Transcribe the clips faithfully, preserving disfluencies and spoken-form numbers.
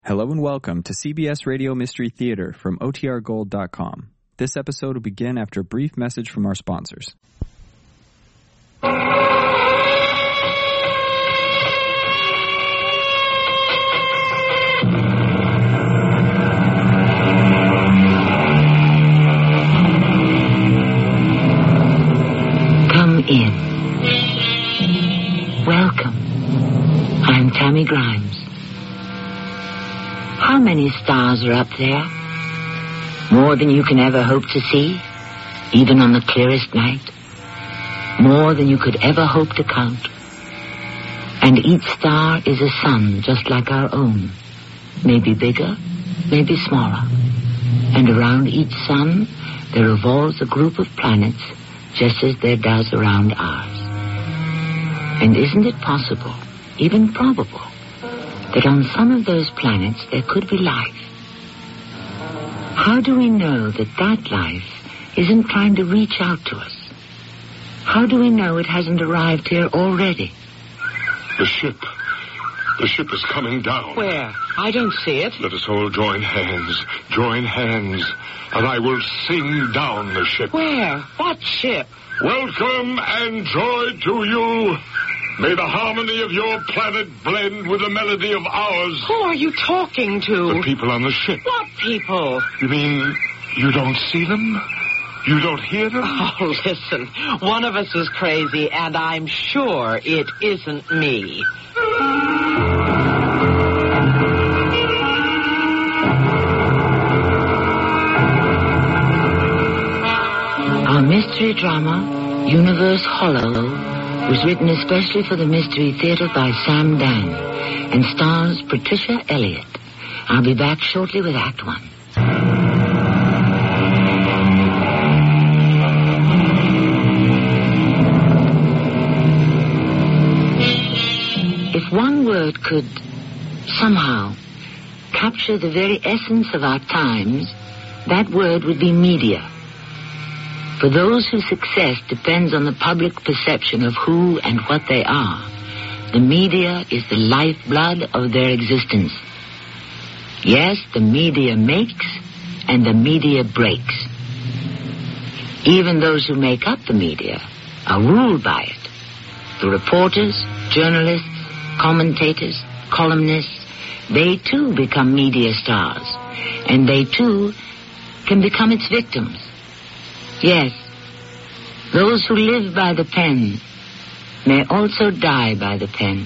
Hello and welcome to C B S Radio Mystery Theater from O T R gold dot com. This episode will begin after a brief message from our sponsors. Come in. Welcome. I'm Tammy Grimes. How many stars are up there? More than you can ever hope to see, even on the clearest night. More than you could ever hope to count. And each star is a sun just like our own. Maybe bigger, maybe smaller. And around each sun, there revolves a group of planets just as there does around ours. And isn't it possible, even probable, that on some of those planets there could be life? How do we know that that life isn't trying to reach out to us? How do we know it hasn't arrived here already? The ship. The ship is coming down. Where? I don't see it. Let us all join hands. Join hands. And I will sing down the ship. Where? What ship? Welcome and joy to you. May the harmony of your planet blend with the melody of ours. Who are you talking to? The people on the ship. What people? You mean you don't see them? You don't hear them? Oh, listen. One of us is crazy, and I'm sure it isn't me. Our mystery drama, Universe Hollow, was written especially for the Mystery Theater by Sam Dan and stars Patricia Elliott. I'll be back shortly with Act One. If one word could somehow capture the very essence of our times, that word would be media. For those whose success depends on the public perception of who and what they are, the media is the lifeblood of their existence. Yes, the media makes and the media breaks. Even those who make up the media are ruled by it. The reporters, journalists, commentators, columnists, they too become media stars, and they too can become its victims. Yes, those who live by the pen may also die by the pen.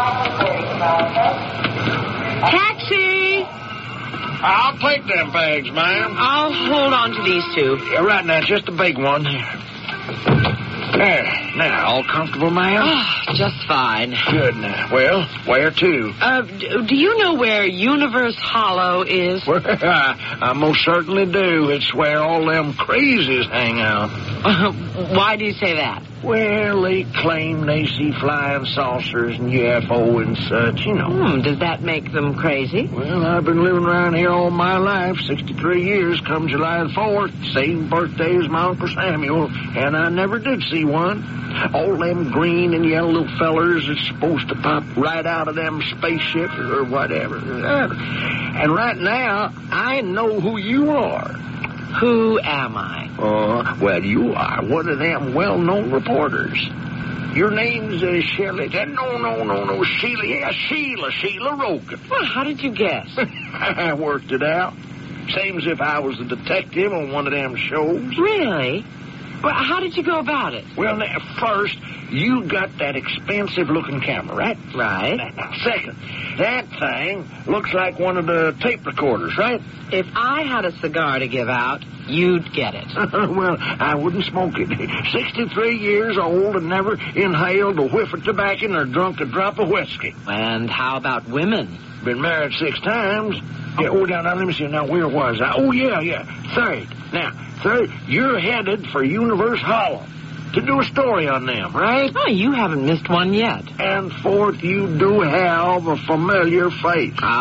Taxi! I'll take them bags, ma'am. I'll hold on to these two. Yeah, right now, just a big one. There. Now, all comfortable, ma'am? Oh, just fine. Good now. Well, where to? Uh, d- do you know where Universe Hollow is? Well, I, I most certainly do. It's where all them crazies hang out. Uh, why do you say that? Well, they claim they see flying saucers and U F O and such, you know. Hmm, does that make them crazy? Well, I've been living around here all my life, sixty-three years, come July the fourth, same birthday as my Uncle Samuel, and I never did see one. All them green and yellow little fellers is supposed to pop right out of them spaceships or whatever. And right now, I know who you are. Who am I? Oh, well, you are one of them well-known reporters. Your name's uh, Shelley. Uh, no, no, no, no, Sheila. Yeah, Sheila, Sheila Rogan. Well, how did you guess? I worked it out. Same as if I was a detective on one of them shows. Really? Well, how did you go about it? Well, now, first, you got that expensive-looking camera, right? Right. Now, second, that thing looks like one of the tape recorders, right? If I had a cigar to give out, you'd get it. Well, I wouldn't smoke it. sixty-three years old and never inhaled a whiff of tobacco or drunk a drop of whiskey. And how about women? Been married six times. Yeah, oh, now, now, let me see. Now, where was I? Oh, yeah, yeah. Third. Now, third, you're headed for Universe Hollow to do a story on them, right? Oh, you haven't missed one yet. And fourth, you do have a familiar face. Uh,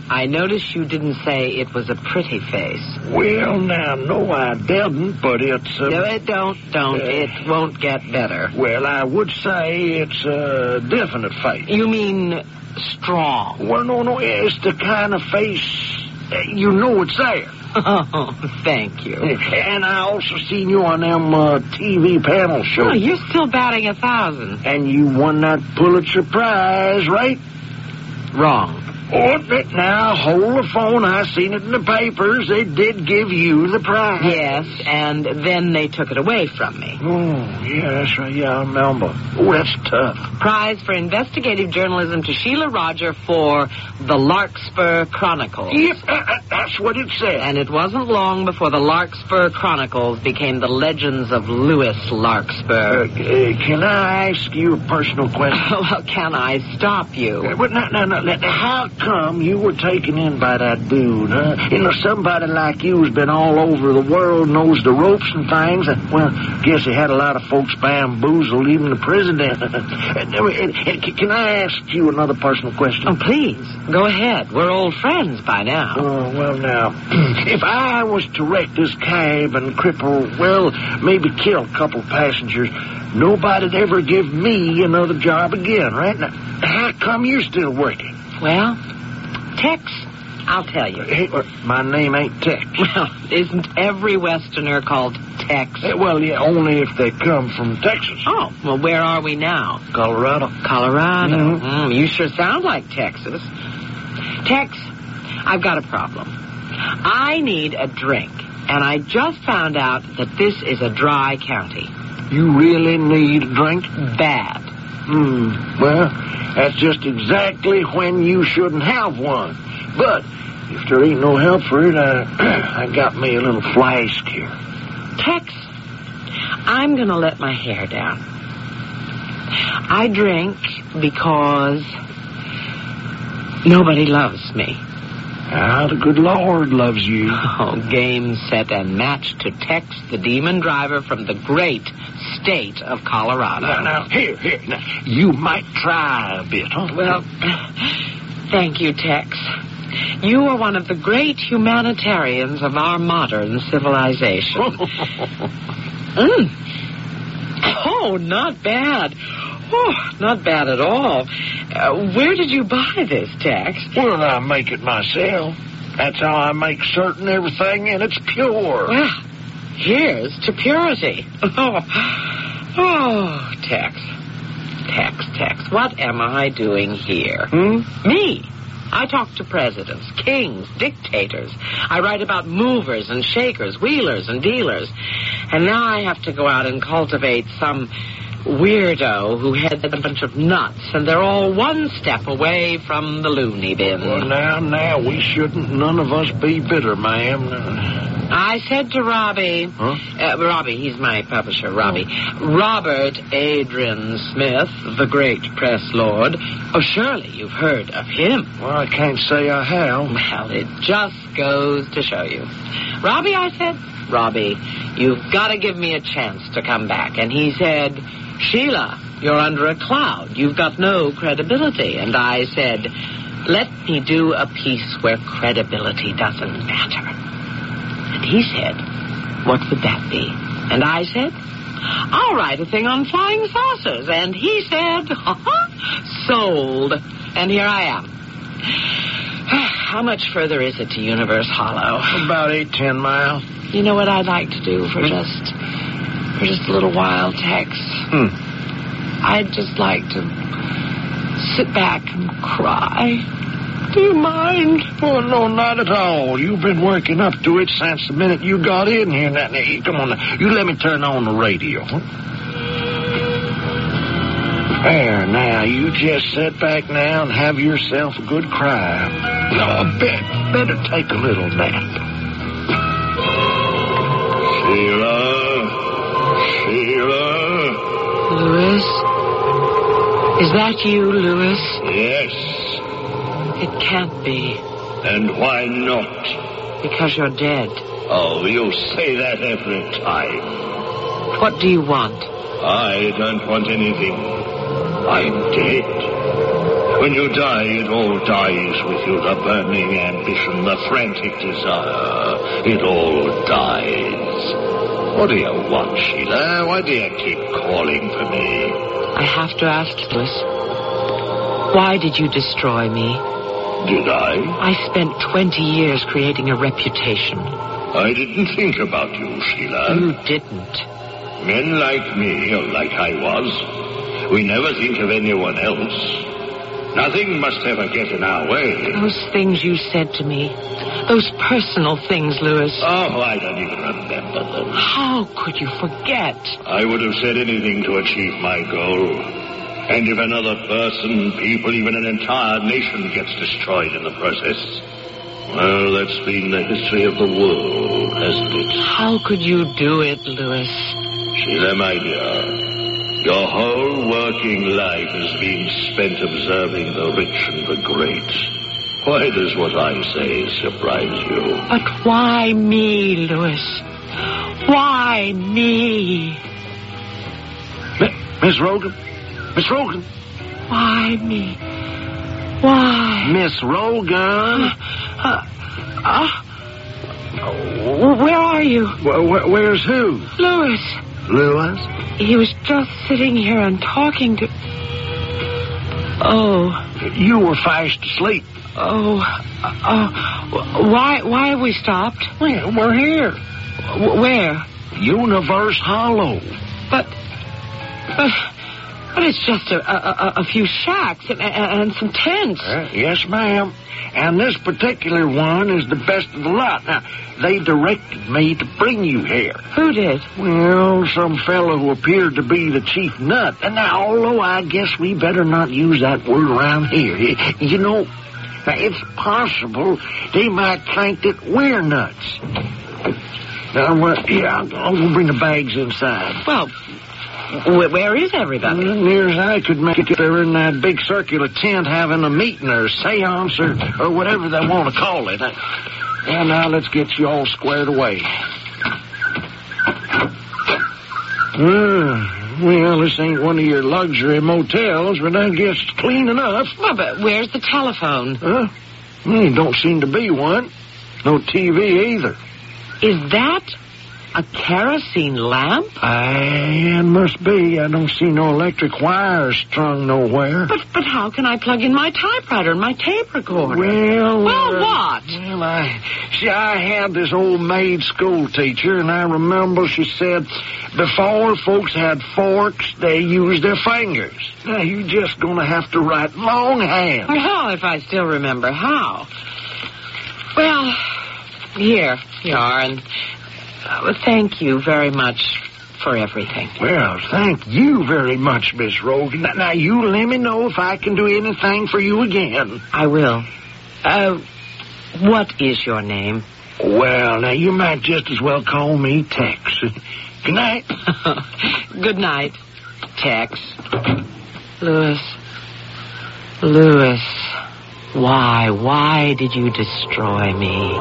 I noticed you didn't say it was a pretty face. Well, now, no, I didn't, but it's... Uh, no, it don't, don't. Uh, it won't get better. Well, I would say it's a definite face. You mean strong? Well, no, no, it's the kind of face uh, you know it's there. Oh, thank you. And I also seen you on them uh, T V panel shows. Oh, you're still batting a thousand. And you won that Pulitzer Prize, right? Wrong. Oh, now, hold the phone. I seen it in the papers. They did give you the prize. Yes, and then they took it away from me. Oh, yeah, that's right. Yeah, I remember. Oh, that's tough. Prize for investigative journalism to Sheila Roger for the Larkspur Chronicles. Yep, uh, that's what it said. And it wasn't long before the Larkspur Chronicles became the legends of Louis Larkspur. Uh, uh, can I ask you a personal question? Well, can I stop you? Uh, well, no, no, no. How come you were taken in by that dude, huh? You know, somebody like you who's been all over the world, knows the ropes and things. Well, guess he had a lot of folks bamboozled, even the president. Can I ask you another personal question? Oh, please. Go ahead. We're old friends by now. Oh, well, now, if I was to wreck this cab and cripple, well, maybe kill a couple passengers, nobody'd ever give me another job again, right? Now, how come you're still working? Well, Tex, I'll tell you. Hey, my name ain't Tex. Well, isn't every Westerner called Tex? Hey, well, yeah, only if they come from Texas. Oh, well, where are we now? Colorado. Colorado. Mm-hmm. Mm, you sure sound like Texas. Tex, I've got a problem. I need a drink, and I just found out that this is a dry county. You really need a drink? Bad. Hmm, well, that's just exactly when you shouldn't have one. But if there ain't no help for it, I, I got me a little flask here. Tex, I'm going to let my hair down. I drink because nobody loves me. Ah, the good Lord loves you. Oh, game, set, and match to Tex, the demon driver from the great state of Colorado. Now, now, here, here. Now, you might try a bit, huh? Well, thank you, Tex. You are one of the great humanitarians of our modern civilization. mm. Oh, not bad. Oh, not bad at all. Uh, where did you buy this, Tex? Well, I make it myself. That's how I make certain everything in it's pure. Well, here's to purity. Oh, oh, Tex. Tex, Tex, what am I doing here? Hmm? Me. I talk to presidents, kings, dictators. I write about movers and shakers, wheelers and dealers. And now I have to go out and cultivate some weirdo who had a bunch of nuts, and they're all one step away from the loony bin. Well, now, now, we shouldn't none of us be bitter, ma'am. I said to Robbie, huh? uh, Robbie, he's my publisher, Robbie, oh. Robert Adrian Smith, the great press lord. Oh, surely you've heard of him. Well, I can't say I have. Well, it just goes to show you. Robbie, I said, Robbie, you've got to give me a chance to come back. And he said, Sheila, you're under a cloud. You've got no credibility. And I said, let me do a piece where credibility doesn't matter. And he said, what would that be? And I said, I'll write a thing on flying saucers. And he said, sold. And here I am. How much further is it to Universe Hollow? About eight, ten miles. You know what I'd like to do for just... For just a little while, Tex. Hmm. I'd just like to sit back and cry. Do you mind? Oh, no, not at all. You've been working up to it since the minute you got in here. Now, now, come on, now. You let me turn on the radio. Huh? There, now, you just sit back now and have yourself a good cry. No, bet, better take a little nap. Sheila. Sheila. Louis? Is that you, Louis? Yes. It can't be. And why not? Because you're dead. Oh, you say that every time. What do you want? I don't want anything. I'm dead. When you die, it all dies with you. The burning ambition, the frantic desire. It all dies. What do you want, Sheila? Why do you keep calling for me? I have to ask, Louis. Why did you destroy me? Did I? I spent twenty years creating a reputation. I didn't think about you, Sheila. You didn't. Men like me, or like I was, we never think of anyone else. Nothing must ever get in our way. Those things you said to me, those personal things, Louis. Oh, I don't even remember them. How could you forget? I would have said anything to achieve my goal. And if another person, people, even an entire nation gets destroyed in the process, well, that's been the history of the world, hasn't it? How could you do it, Louis? Sheila, my dear, your whole working life has been spent observing the rich and the great. Why does what I say surprise you? But why me, Louis? Why me? Miss Rogan? Miss Rogan? Why me? Why? Miss Rogan? Uh, uh, uh, where are you? Where, where, where's who? Louis. Louis? He was just sitting here and talking to... Oh. You were fast asleep. Oh. Uh, why, why have we stopped? Well, we're here. W- where? Universe Hollow. But... But... But it's just a, a, a few shacks and, and some tents. Uh, yes, ma'am. And this particular one is the best of the lot. Now, they directed me to bring you here. Who did? Well, some fellow who appeared to be the chief nut. And now, although I guess we better not use that word around here. You know, it's possible they might think that we're nuts. Now, well, yeah, I'll, I'll go bring the bags inside. Well... Where is everybody? Well, near as I could make it, they're in that big circular tent having a meeting or a seance or, or whatever they want to call it. Well, now let's get you all squared away. Uh, well, this ain't one of your luxury motels, but I guess it's clean enough. Well, but where's the telephone? Huh? Well, don't seem to be one. No T V either. Is that... a kerosene lamp? I must be. I don't see no electric wires strung nowhere. But but how can I plug in my typewriter and my tape recorder? Well, well, uh, what? Well, I see. I had this old maid school teacher, and I remember she said before folks had forks, they used their fingers. Now you're just gonna have to write longhand. Well, if I still remember how. Well, here you are, and. Uh, thank you very much for everything. Well, thank you very much, Miss Rogan. Now, you let me know if I can do anything for you again. I will. Uh, what is your name? Well, now, you might just as well call me Tex. Good night. Good night, Tex. Louis. Louis. Why, why did you destroy me?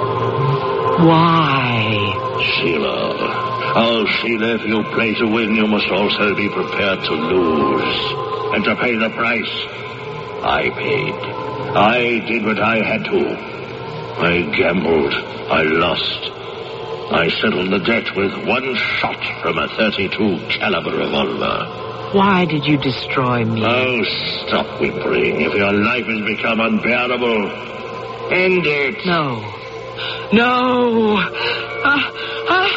Why? Sheila. Oh, Sheila, if you play to win, you must also be prepared to lose. And to pay the price. I paid. I did what I had to. I gambled. I lost. I settled the debt with one shot from a thirty-two caliber revolver. Why did you destroy me? Oh, stop whimpering. If your life has become unbearable, end it. No. No. Uh, uh,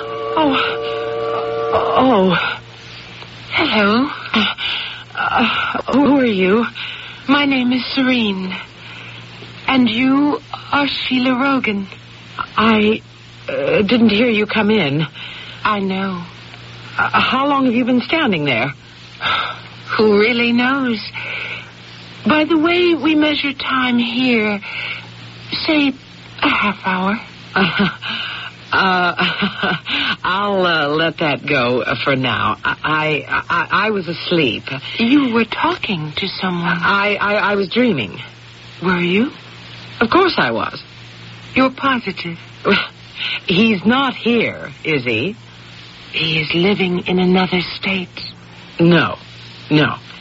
oh. Oh. Hello. Uh, uh, who are you? My name is Serene. And you are Sheila Rogan. I uh, didn't hear you come in. I know. Uh, how long have you been standing there? Who really knows? By the way we measure time here, say a half hour. Uh, uh, I'll uh, let that go uh, for now. I, I I was asleep. You were talking to someone. I, I, I was dreaming. Were you? Of course I was. You're positive? He's not here, is he? He is living in another state. No, no.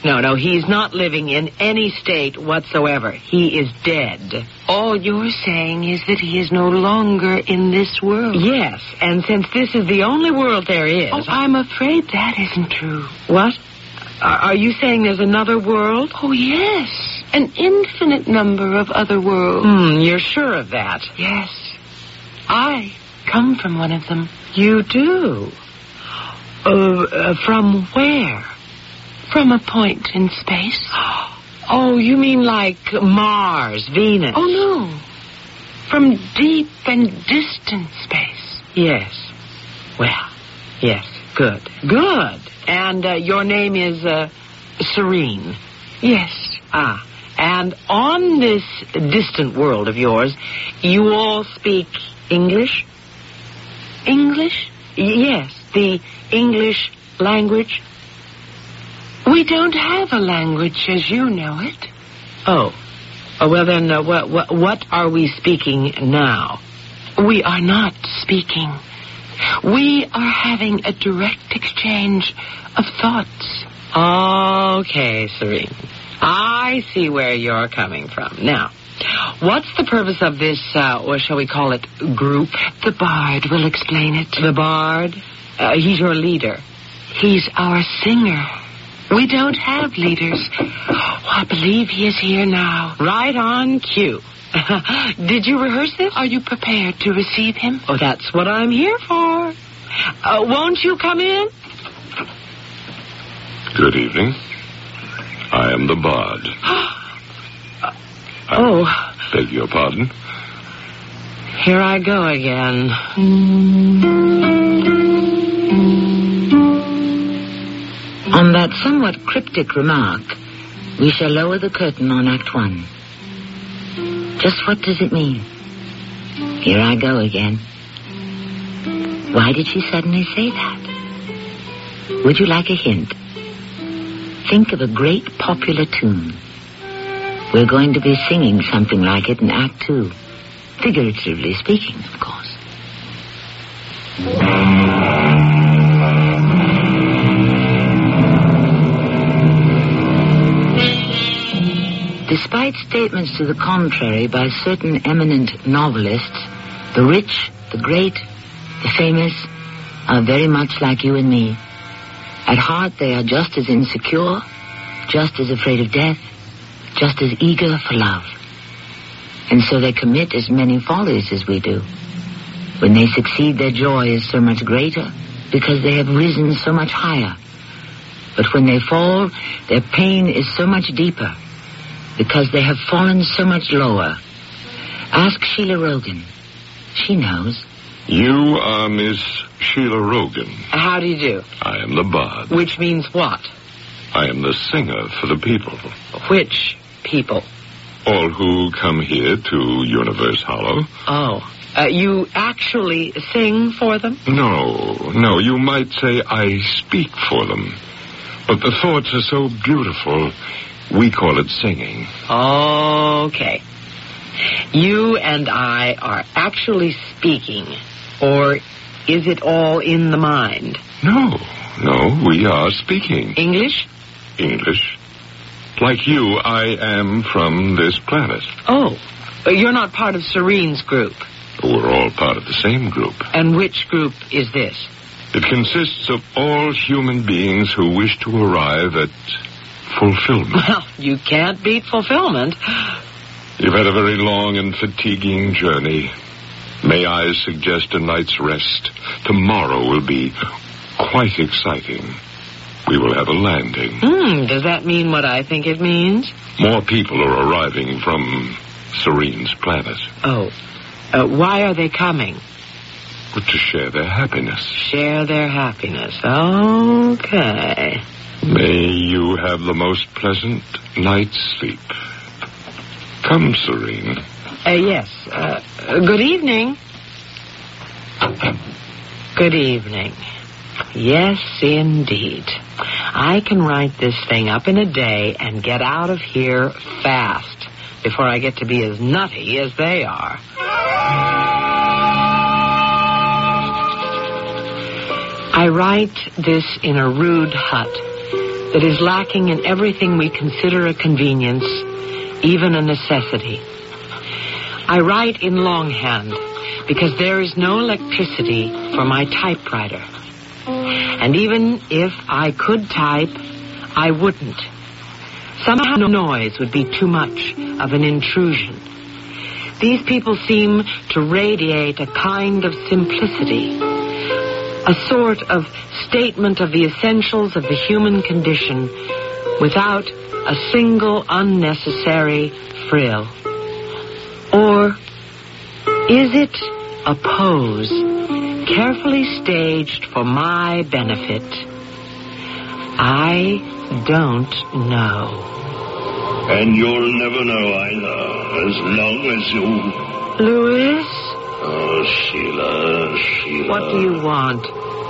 No, no, he's not living in any state whatsoever. He is dead. All you're saying is that he is no longer in this world. Yes, and since this is the only world there is... Oh, I'm afraid that isn't true. What? Are, are you saying there's another world? Oh, yes. An infinite number of other worlds. Hmm, you're sure of that? Yes. I come from one of them. You do? Uh, uh, from where? From a point in space. Oh, you mean like Mars, Venus? Oh, no. From deep and distant space. Yes. Well, yes, good. Good. And uh, your name is uh, Serene? Yes. Ah, and on this distant world of yours, you all speak English? English? Yes, the English language. We don't have a language as you know it. Oh. Oh well, then, uh, what, what, what are we speaking now? We are not speaking. We are having a direct exchange of thoughts. Okay, Serene. I see where you're coming from. Now, what's the purpose of this, uh, or shall we call it, group? The Bard will explain it. The Bard? Uh, he's your leader. He's our singer. We don't have leaders. Oh, I believe he is here now. Right on cue. Did you rehearse this? Are you prepared to receive him? Oh, that's what I'm here for. Uh, won't you come in? Good evening. I am the Bard. Oh. I beg your pardon. Here I go again. On that somewhat cryptic remark, we shall lower the curtain on Act One. Just what does it mean? Here I go again. Why did she suddenly say that? Would you like a hint? Think of a great popular tune. We're going to be singing something like it in Act Two. Figuratively speaking, of course. Despite statements to the contrary by certain eminent novelists, the rich, the great, the famous are very much like you and me. At heart, they are just as insecure, just as afraid of death, just as eager for love. And so they commit as many follies as we do. When they succeed, their joy is so much greater because they have risen so much higher. But when they fall, their pain is so much deeper because they have fallen so much lower. Ask Sheila Rogan. She knows. You are Miss Sheila Rogan. How do you do? I am the Bard. Which means what? I am the singer for the people. Which people? All who come here to Universe Hollow. Oh. Uh, you actually sing for them? No, no, you might say I speak for them. But the thoughts are so beautiful, we call it singing. Okay. You and I are actually speaking, or is it all in the mind? No, no, we are speaking. English? English. Like you, I am from this planet. Oh, you're not part of Serene's group. We're all part of the same group. And which group is this? It consists of all human beings who wish to arrive at fulfillment. Well, you can't beat fulfillment. You've had a very long and fatiguing journey. May I suggest a night's rest? Tomorrow will be quite exciting. We will have a landing. Hmm, does that mean what I think it means? More people are arriving from Serene's planet. Oh, uh, why are they coming? But to share their happiness. Share their happiness. Okay. May you have the most pleasant night's sleep. Come, Serene. Uh, yes. Uh, good evening. Good evening. Yes, indeed. I can write this thing up in a day and get out of here fast before I get to be as nutty as they are. I write this in a rude hut that is lacking in everything we consider a convenience, even a necessity. I write in longhand because there is no electricity for my typewriter. And even if I could type, I wouldn't. Somehow noise would be too much of an intrusion. These people seem to radiate a kind of simplicity, a sort of statement of the essentials of the human condition without a single unnecessary frill. Or is it a pose carefully staged for my benefit? I don't know. And you'll never know either, as long as you... Louis? Oh, Sheila, Sheila. What do you want?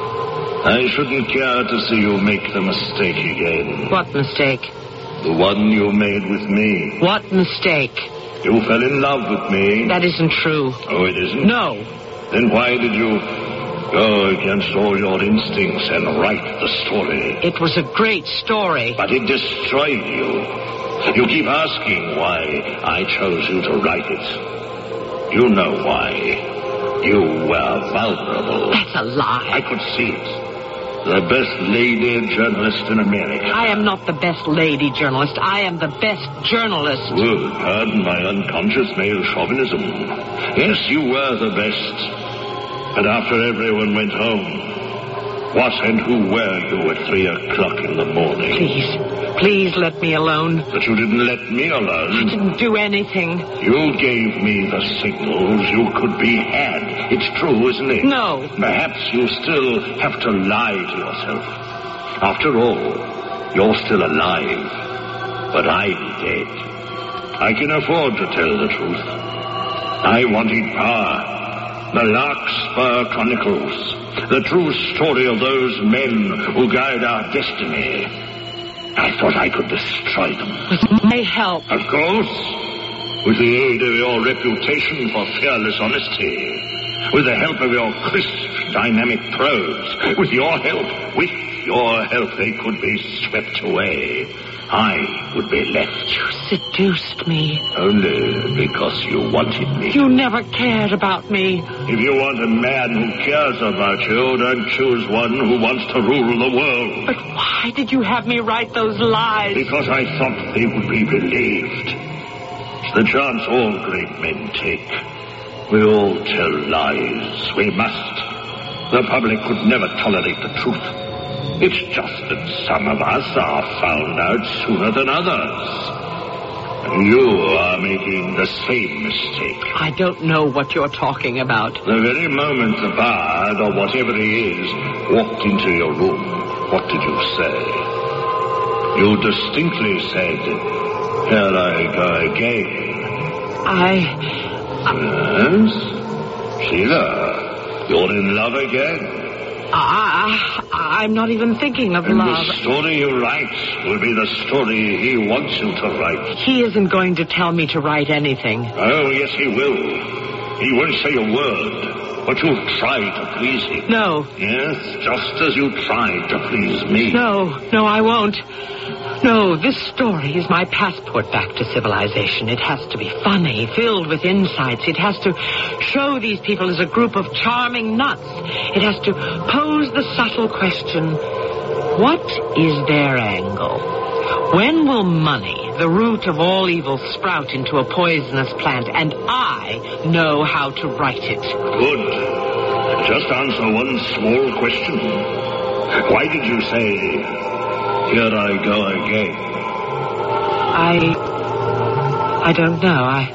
I shouldn't care to see you make the mistake again. What mistake? The one you made with me. What mistake? You fell in love with me. That isn't true. Oh, it isn't? No. Then why did you go against all your instincts and write the story? It was a great story. But it destroyed you. You keep asking why I chose you to write it. You know why. You were vulnerable. That's a lie. I could see it. The best lady journalist in America. I am not the best lady journalist. I am the best journalist. Well, pardon my unconscious male chauvinism. Yes, you were the best. But after everyone went home, what and who were you at three o'clock in the morning? Please, please let me alone. But you didn't let me alone. I didn't do anything. You gave me the signals you could be had. It's true, isn't it? No. Perhaps you still have to lie to yourself. After all, you're still alive. But I'm dead. I can afford to tell the truth. I wanted power. The Larkspur Chronicles. The true story of those men who guide our destiny. I thought I could destroy them. With my help. Of course. With the aid of your reputation for fearless honesty. With the help of your crisp, dynamic prose. With your help, with your help, they could be swept away. I would be left. You seduced me. Only because you wanted me. You never cared about me. If you want a man who cares about you, don't choose one who wants to rule the world. But why did you have me write those lies? Because I thought they would be believed. It's the chance all great men take. We all tell lies. We must. The public could never tolerate the truth. It's just that some of us are found out sooner than others. You are making the same mistake. I don't know what you're talking about. The very moment the bard, or whatever he is, walked into your room, what did you say? You distinctly said, "Here I go again." I... Yes? Sheila, you're in love again. I, I'm not even thinking of and love. The story you write will be the story he wants you to write. He isn't going to tell me to write anything. Oh, yes, he will. He won't say a word, but you'll try to please him. No. Yes, just as you tried to please me. No, no, I won't. No, this story is my passport back to civilization. It has to be funny, filled with insights. It has to show these people as a group of charming nuts. It has to pose the subtle question, what is their angle? When will money, the root of all evil, sprout into a poisonous plant? And I know how to write it. Good. Just answer one small question. Why did you say... Here I go again. I... I don't know. I...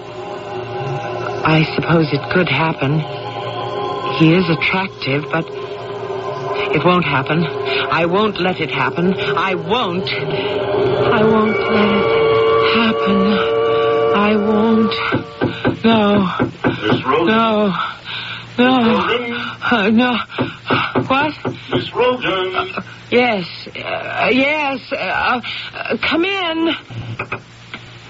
I suppose it could happen. He is attractive, but... It won't happen. I won't let it happen. I won't. I won't let it happen. I won't. No. Miss Rogan? No. No. Uh, no. What? Miss Rogan? Uh, yes. Uh, yes. Uh, uh, come in.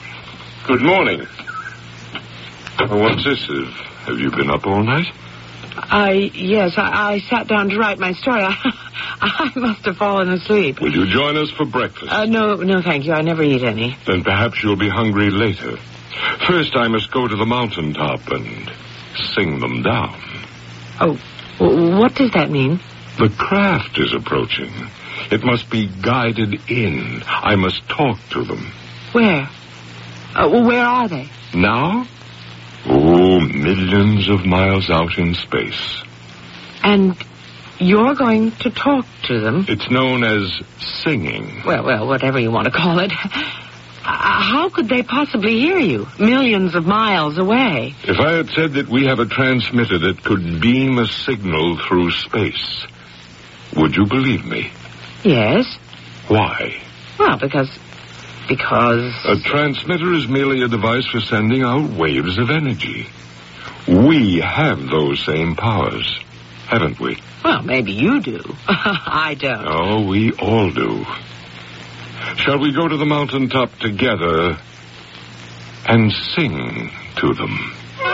Good morning. Oh, what's this? Have, have you been up all night? I, yes, I, I sat down to write my story. I, I must have fallen asleep. Will you join us for breakfast? Uh, no, no, thank you. I never eat any. Then perhaps you'll be hungry later. First, I must go to the mountaintop and sing them down. Oh, w- what does that mean? The craft is approaching. It must be guided in. I must talk to them. Where? Uh, well, where are they? Now? Oh, millions of miles out in space. And you're going to talk to them? It's known as singing. Well, well, whatever you want to call it. How could they possibly hear you, millions of miles away? If I had said that we have a transmitter that could beam a signal through space, would you believe me? Yes. Why? Well, because... Because... A transmitter is merely a device for sending out waves of energy. We have those same powers, haven't we? Well, maybe you do. I don't. Oh, we all do. Shall we go to the mountaintop together and sing to them?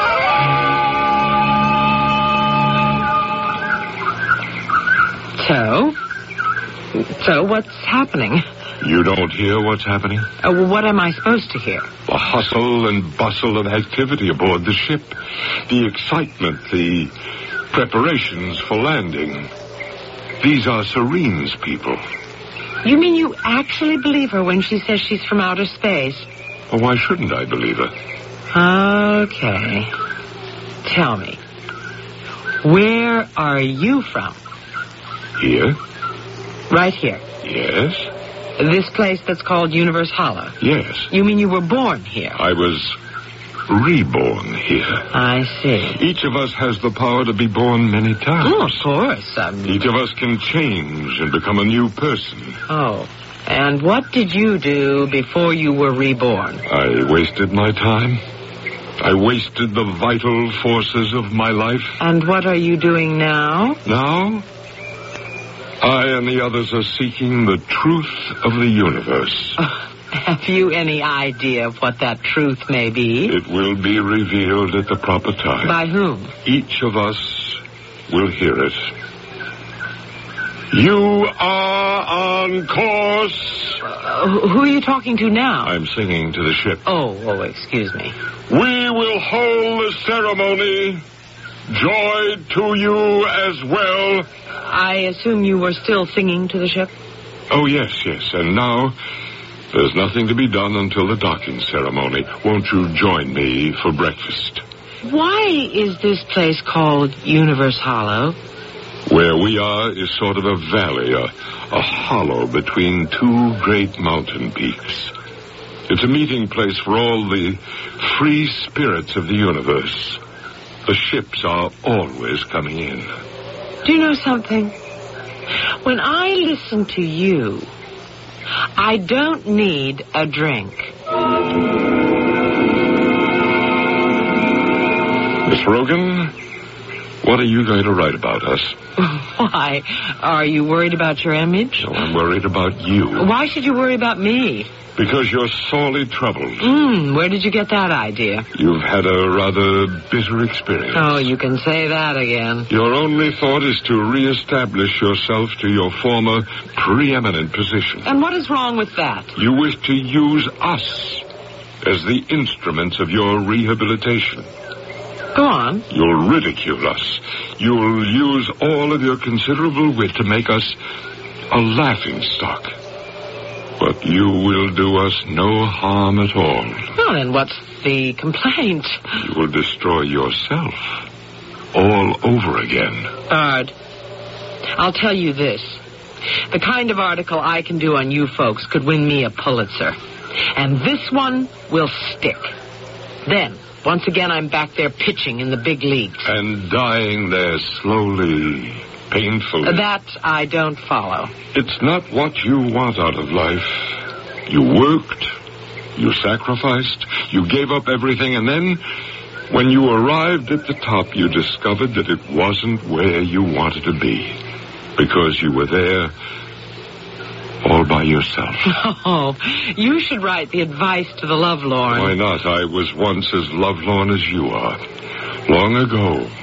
So? So what's happening? You don't hear what's happening? Uh, well, what am I supposed to hear? The hustle and bustle of activity aboard the ship. The excitement, the preparations for landing. These are Serene's people. You mean you actually believe her when she says she's from outer space? Well, why shouldn't I believe her? Okay. Tell me, where are you from? Here? Right here. Yes. This place that's called Universe Hollow? Yes. You mean you were born here? I was reborn here. I see. Each of us has the power to be born many times. Oh, of course. Um... Each of us can change and become a new person. Oh. And what did you do before you were reborn? I wasted my time. I wasted the vital forces of my life. And what are you doing now? Now? I and the others are seeking the truth of the universe. Oh, have you any idea of what that truth may be? It will be revealed at the proper time. By whom? Each of us will hear it. You are on course. Uh, who are you talking to now? I'm singing to the ship. Oh, oh, excuse me. We will hold the ceremony. Joy to you as well. I assume you were still singing to the ship? Oh, yes, yes. And now, there's nothing to be done until the docking ceremony. Won't you join me for breakfast? Why is this place called Universe Hollow? Where we are is sort of a valley, a, a hollow between two great mountain peaks. It's a meeting place for all the free spirits of the universe. The ships are always coming in. Do you know something? When I listen to you, I don't need a drink. Miss Rogan, what are you going to write about us? Why? Are you worried about your image? No, I'm worried about you. Why should you worry about me? Because you're sorely troubled. Hmm, where did you get that idea? You've had a rather bitter experience. Oh, you can say that again. Your only thought is to reestablish yourself to your former preeminent position. And what is wrong with that? You wish to use us as the instruments of your rehabilitation. Go on. You'll ridicule us. You'll use all of your considerable wit to make us a laughingstock. But you will do us no harm at all. Well, then what's the complaint? You will destroy yourself all over again. Bard, I'll tell you this. The kind of article I can do on you folks could win me a Pulitzer. And this one will stick. Then, once again, I'm back there pitching in the big leagues. And dying there slowly, painfully. That I don't follow. It's not what you want out of life. You worked, you sacrificed, you gave up everything, and then, when you arrived at the top, you discovered that it wasn't where you wanted to be. Because you were there all by yourself. Oh, you should write the advice to the lovelorn. Why not? I was once as lovelorn as you are. Long ago,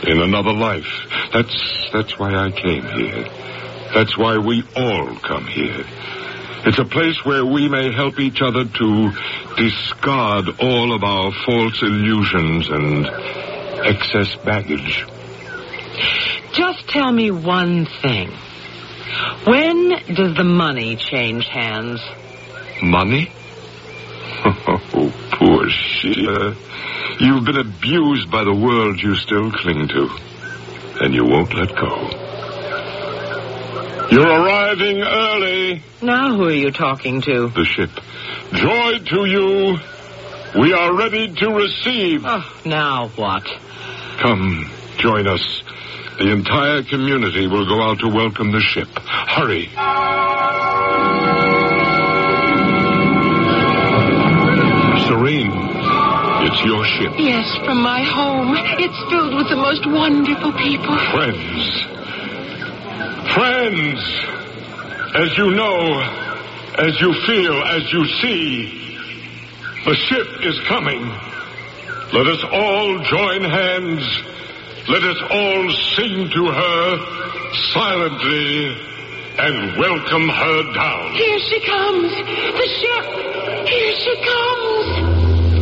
in another life. That's, that's why I came here. That's why we all come here. It's a place where we may help each other to discard all of our false illusions and excess baggage. Just tell me one thing. When does the money change hands? Money? Oh, poor Sheila. You've been abused by the world you still cling to, and you won't let go. You're arriving early. Now who are you talking to? The ship. Joy to you. We are ready to receive. Oh, now what? Come, join us. The entire community will go out to welcome the ship. Hurry. Serene, it's your ship. Yes, from my home. It's filled with the most wonderful people. Friends. Friends. As you know, as you feel, as you see, the ship is coming. Let us all join hands. Let us all sing to her silently and welcome her down. Here she comes. The ship. Here she comes.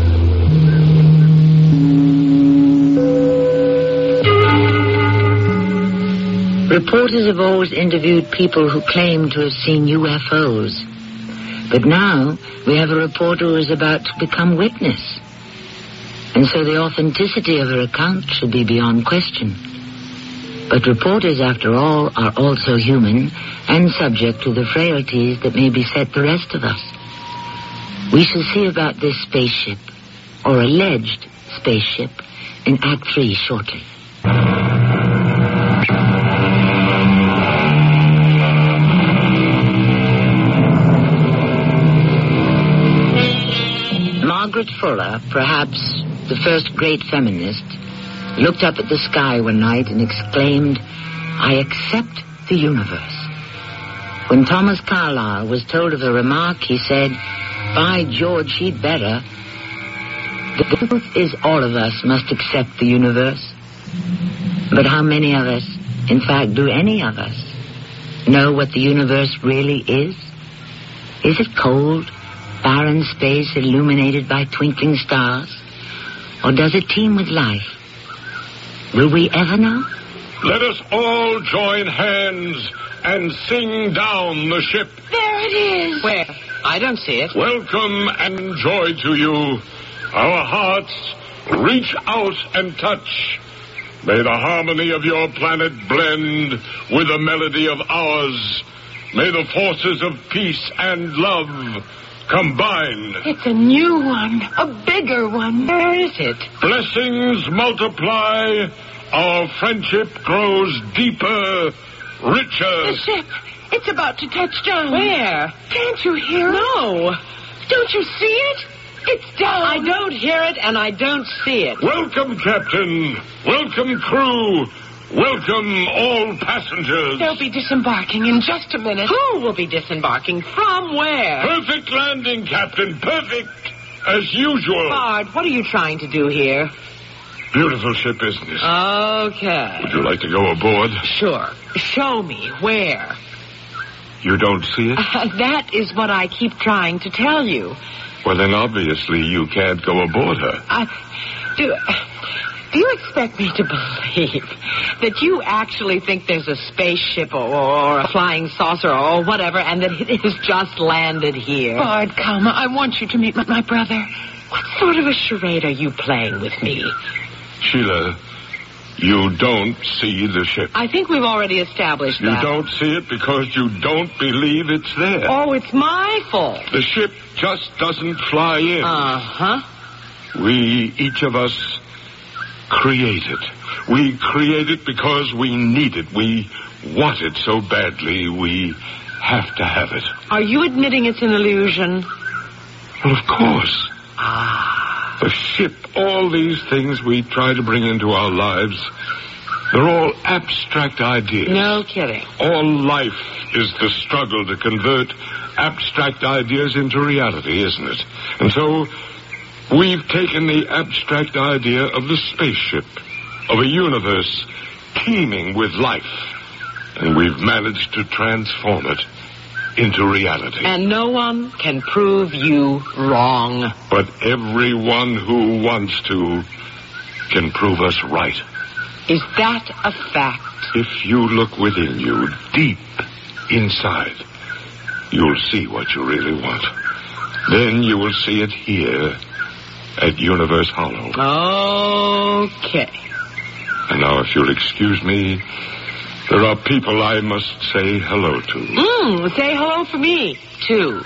Reporters have always interviewed people who claim to have seen U F Os. But now we have a reporter who is about to become witness. And so the authenticity of her account should be beyond question. But reporters, after all, are also human and subject to the frailties that may beset the rest of us. We shall see about this spaceship, or alleged spaceship, in Act Three shortly. Margaret Fuller, perhaps the first great feminist, looked up at the sky one night and exclaimed, "I accept the universe." When Thomas Carlyle was told of her remark, he said, "By George, she'd better." The truth is all of us must accept the universe. But how many of us, in fact, do any of us, know what the universe really is? Is it cold, barren space illuminated by twinkling stars? Or does it teem with life? Will we ever know? Let us all join hands and sing down the ship. There it is. Where? I don't see it. Welcome and joy to you. Our hearts reach out and touch. May the harmony of your planet blend with the melody of ours. May the forces of peace and love combine. It's a new one, a bigger one. Where is it? Blessings multiply. Our friendship grows deeper, richer. The ship, it's about to touch down. Where? Can't you hear it? No. Don't you see it? It's down. I don't hear it, and I don't see it. Welcome, Captain. Welcome, crew. Welcome, all passengers. They'll be disembarking in just a minute. Who will be disembarking? From where? Perfect landing, Captain. Perfect. As usual. Bard, what are you trying to do here? Beautiful ship, isn't it? Okay. Would you like to go aboard? Sure. Show me. Where? You don't see it? Uh, that is what I keep trying to tell you. Well, then obviously you can't go aboard her. I... Do... Do you expect me to believe that you actually think there's a spaceship or, or a flying saucer or whatever and that it has just landed here? Bard, come. I want you to meet my, my brother. What sort of a charade are you playing with me? Sheila, you don't see the ship. I think we've already established you that. You don't see it because you don't believe it's there. Oh, it's my fault. The ship just doesn't fly in. Uh-huh. We, each of us, create it. We create it because we need it. We want it so badly, we have to have it. Are you admitting it's an illusion? Well, of course. Ah. The ship, all these things we try to bring into our lives, they're all abstract ideas. No kidding. All life is the struggle to convert abstract ideas into reality, isn't it? And so we've taken the abstract idea of the spaceship of a universe teeming with life. And we've managed to transform it into reality. And no one can prove you wrong. But everyone who wants to can prove us right. Is that a fact? If you look within you, deep inside, you'll see what you really want. Then you will see it here at Universe Hollow. Okay. And now, if you'll excuse me, there are people I must say hello to. Mm, say hello for me, too.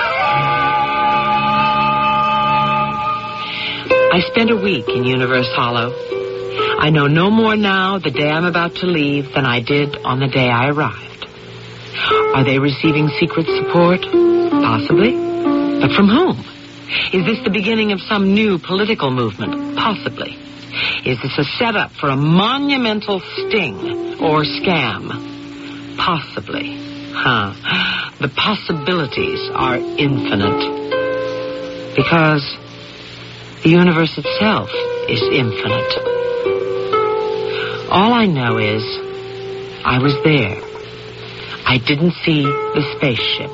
I spent a week in Universe Hollow. I know no more now the day I'm about to leave than I did on the day I arrived. Are they receiving secret support? Possibly. But from whom? Is this the beginning of some new political movement? Possibly. Is this a setup for a monumental sting or scam? Possibly. Huh. The possibilities are infinite. Because the universe itself is infinite. All I know is I was there. I didn't see the spaceship.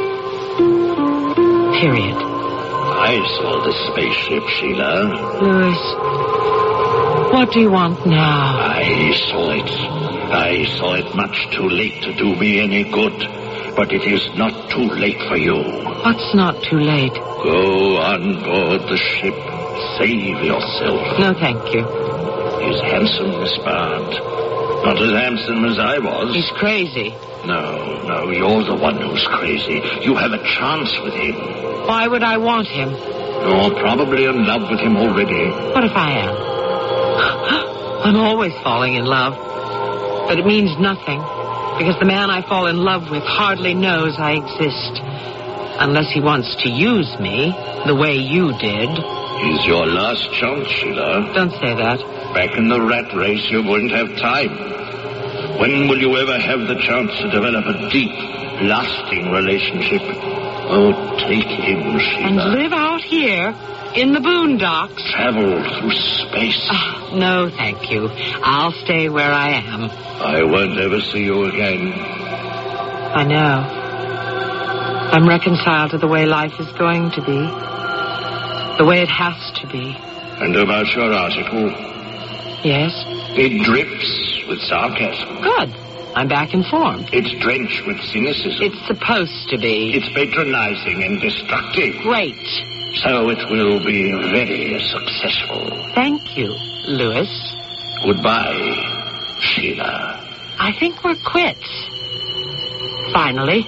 Period. I saw the spaceship, Sheila. Louis, what do you want now? I saw it. I saw it much too late to do me any good. But it is not too late for you. What's not too late? Go on board the ship. Save yourself. No, thank you. He's handsome, Miss Bard. Not as handsome as I was. He's crazy. No, no, you're the one who's crazy. You have a chance with him. Why would I want him? You're probably in love with him already. What if I am? I'm always falling in love. But it means nothing, because the man I fall in love with hardly knows I exist. Unless he wants to use me, the way you did. He's your last chance, Sheila. Don't say that. Back in the rat race, you won't have time. When will you ever have the chance to develop a deep, lasting relationship? Oh, take him, Sheila. And live out here in the boondocks. Travel through space. Uh, no, thank you. I'll stay where I am. I won't ever see you again. I know. I'm reconciled to the way life is going to be. The way it has to be. And about your article? Yes? It drips with sarcasm. Good. I'm back informed. It's drenched with cynicism. It's supposed to be. It's patronizing and destructive. Great. So it will be very successful. Thank you, Louis. Goodbye, Sheila. I think we're quits. Finally.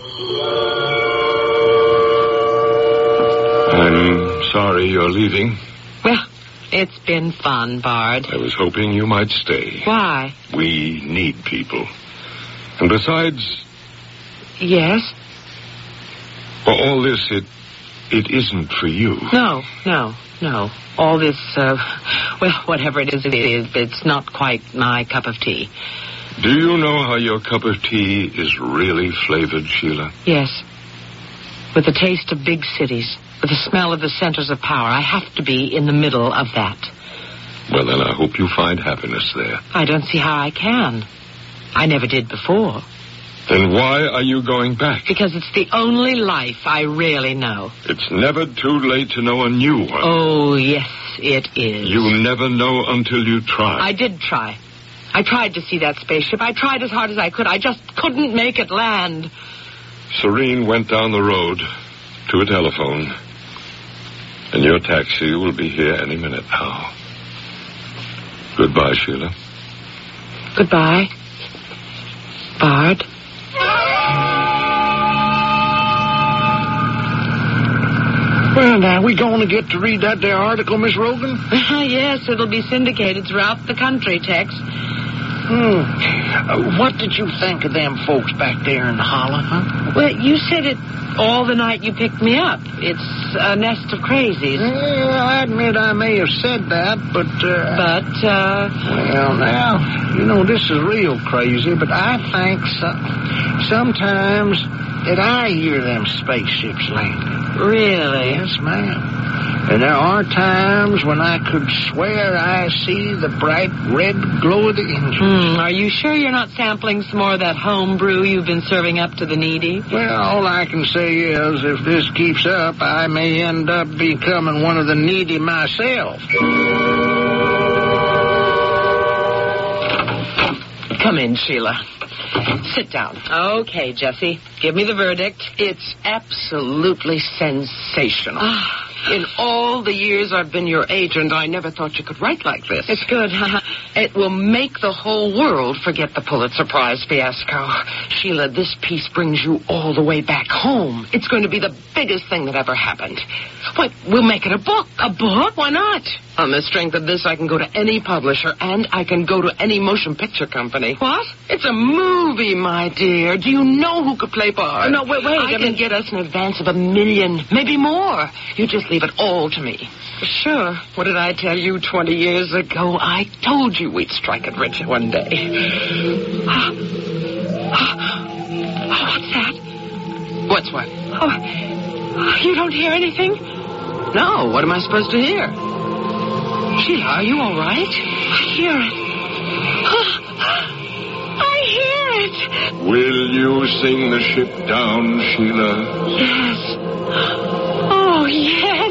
I'm sorry you're leaving. Well, it's been fun, Bard. I was hoping you might stay. Why? We need people. And besides... Yes? For all this, it it isn't for you. No, no, no. All this, uh, well, whatever it is, it is. It's not quite my cup of tea. Do you know how your cup of tea is really flavored, Sheila? Yes. With the taste of big cities, with the smell of the centers of power. I have to be in the middle of that. Well, then I hope you find happiness there. I don't see how I can. I never did before. Then why are you going back? Because it's the only life I really know. It's never too late to know a new one. Oh, yes, it is. You never know until you try. I did try. I tried to see that spaceship. I tried as hard as I could. I just couldn't make it land. Serene went down the road to a telephone. And your taxi will be here any minute now. Goodbye, Sheila. Goodbye, Bard. Well, now, we going to get to read that there article, Miss Rogan? Yes, it'll be syndicated throughout the country, Tex. Hmm. Uh, what did you think of them folks back there in the hollow, huh? Well, you said it all the night you picked me up. It's a nest of crazies. Well, I admit I may have said that, but, uh... But, uh... Well, now, you know, this is real crazy, but I think so- sometimes that I hear them spaceships landing. Really? Yes, ma'am. And there are times when I could swear I see the bright red glow of the engine. Hmm, are you sure you're not sampling some more of that home brew you've been serving up to the needy? Well, all I can say is if this keeps up, I may end up becoming one of the needy myself. Come in, Sheila. Sit down. Okay, Jessie. Give me the verdict. It's absolutely sensational. In all the years I've been your agent, I never thought you could write like this. It's good. It will make the whole world forget the Pulitzer Prize fiasco. Sheila, this piece brings you all the way back home. It's going to be the biggest thing that ever happened. What? We'll make it a book. A book? Why not? On the strength of this, I can go to any publisher, and I can go to any motion picture company. What? It's a movie, my dear. Do you know who could play Bard? No, wait, wait. I, I can mean... get us an advance of a million, maybe more. You just leave it all to me. Sure. What did I tell you twenty years ago? I told you we'd strike it rich one day. Oh, what's that? What's what? Oh, you don't hear anything? No, what am I supposed to hear? Sheila, are you all right? I hear it. I hear it. Will you sing the ship down, Sheila? Yes. Oh, yes.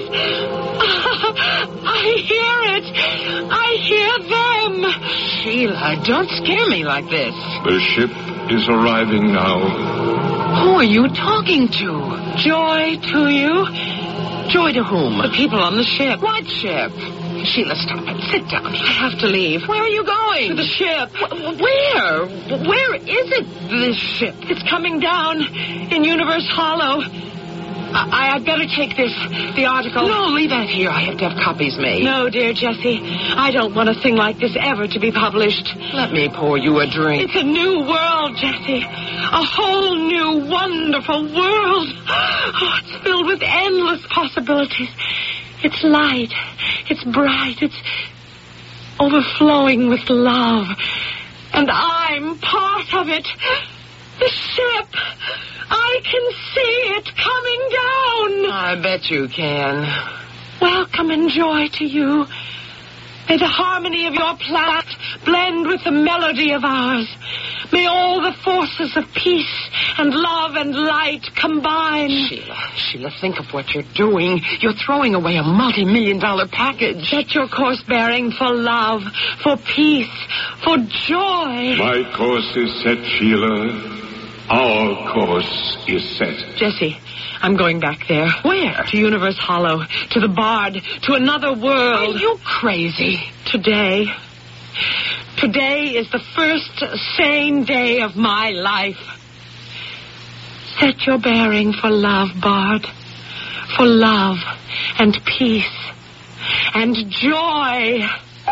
I hear it. I hear them. Sheila, don't scare me like this. The ship is arriving now. Who are you talking to? Joy to you. Joy to whom? The people on the ship. What ship? Sheila, stop it. Sit down. I have to leave. Where are you going? To the ship. W- where? Where is it, this ship? It's coming down in Universe Hollow. I- I'd better take this, the article. No, leave that here. I have to have copies made. No, dear Jessie. I don't want a thing like this ever to be published. Let me pour you a drink. It's a new world, Jessie. A whole new, wonderful world. Oh, it's filled with endless possibilities. It's light. It's bright. It's overflowing with love. And I'm part of it. The ship. I can see it coming down. I bet you can. Welcome and joy to you. May the harmony of your planet blend with the melody of ours. May all the forces of peace and love and light combine. Sheila, Sheila, think of what you're doing. You're throwing away a multi-million dollar package. Set your course bearing for love, for peace, for joy. My course is set, Sheila. Our course is set. Jessie, I'm going back there. Where? To Universe Hollow, to the Bard, to another world. Are you crazy? Today. Today is the first sane day of my life. Set your bearing for love, Bard. For love and peace and joy.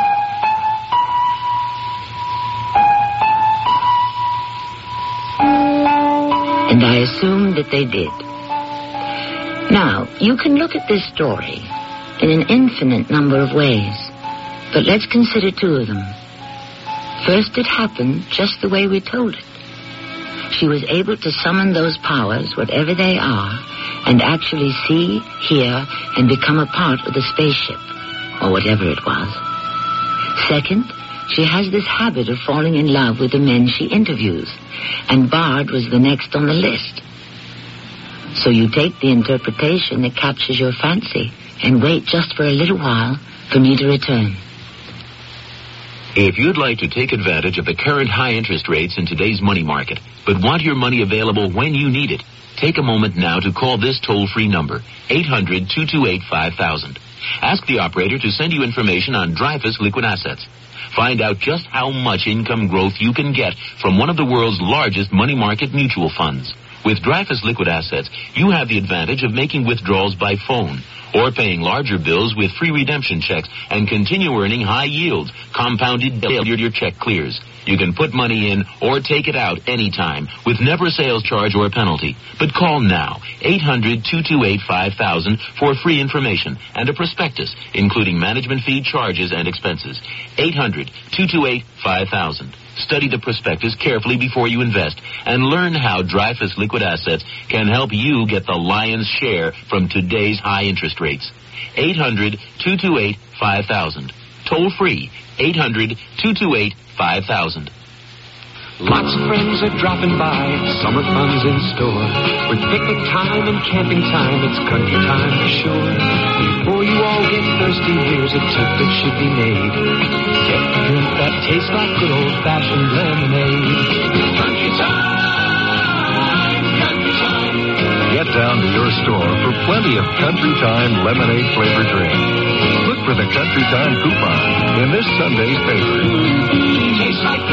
And I assumed that they did. Now, you can look at this story in an infinite number of ways, but let's consider two of them. First, it happened just the way we told it. She was able to summon those powers, whatever they are, and actually see, hear, and become a part of the spaceship, or whatever it was. Second, she has this habit of falling in love with the men she interviews, and Bard was the next on the list. So you take the interpretation that captures your fancy and wait just for a little while for me to return. If you'd like to take advantage of the current high interest rates in today's money market, but want your money available when you need it, take a moment now to call this toll-free number, eight hundred, two two eight, five thousand. Ask the operator to send you information on Dreyfus Liquid Assets. Find out just how much income growth you can get from one of the world's largest money market mutual funds. With Dreyfus Liquid Assets, you have the advantage of making withdrawals by phone or paying larger bills with free redemption checks and continue earning high yields, compounded till your check clears. You can put money in or take it out anytime with never a sales charge or penalty. But call now, eight hundred, two two eight, five thousand for free information and a prospectus, including management fee, charges, and expenses. eight hundred, two two eight, five thousand. Study the prospectus carefully before you invest and learn how Dreyfus Liquid Assets can help you get the lion's share from today's high interest rates. eight hundred, two two eight, five thousand. Toll free, eight hundred, two two eight, five thousand. Lots of friends are dropping by, summer fun's in store. With picnic time and camping time, it's country time for sure. Before you all get thirsty, here's a tip that should be made. Get a drink that tastes like good old-fashioned lemonade. Country time, country time. Get down to your store for plenty of Country Time lemonade flavored drink. Look for the Country Time coupon in this Sunday's paper. Tastes like